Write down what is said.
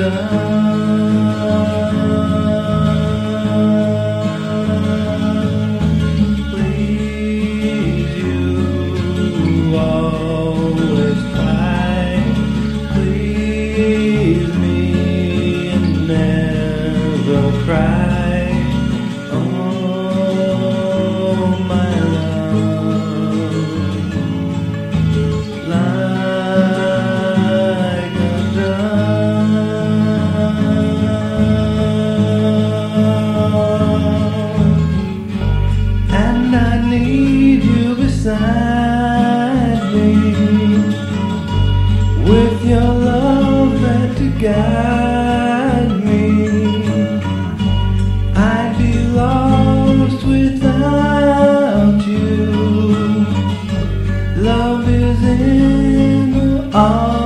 Please, you always cry. Please me and never cry. Oh, my love, like a dove, and I need you beside me, with your love there to guide me. I'd be lost without you. Love is in the arms